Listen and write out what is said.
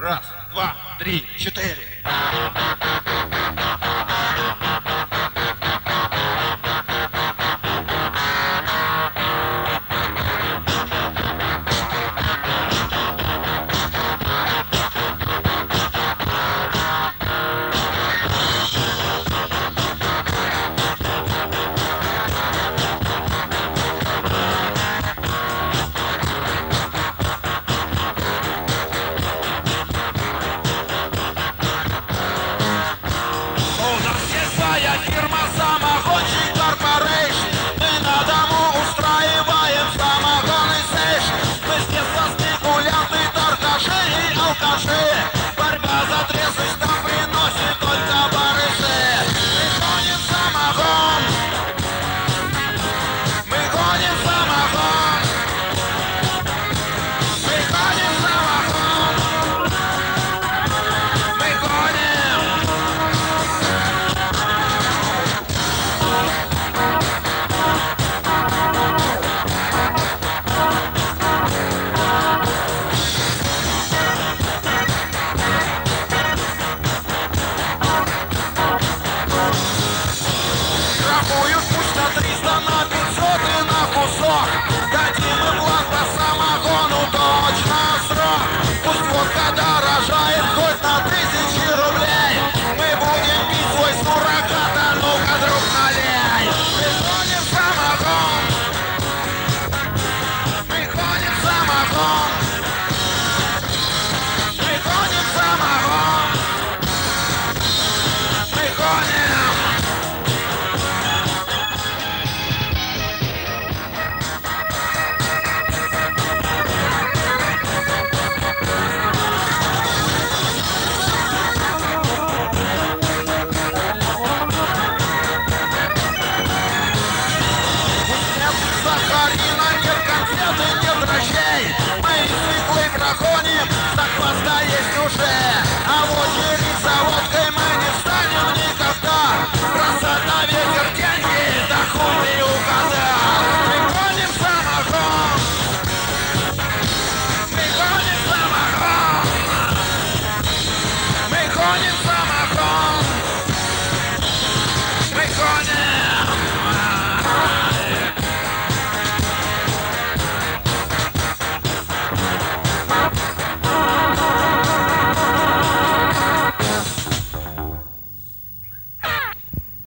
Раз, два, три, четыре. Борьба за трезвость нам приносит только барыши. Мы гоним самогон, мы гоним самогон, мы гоним самогон, мы гоним. Штрафуют пусть на 300, на 500 и на кусок. Дадим им бланк по самогону, точно срок. Пусть водка дорога.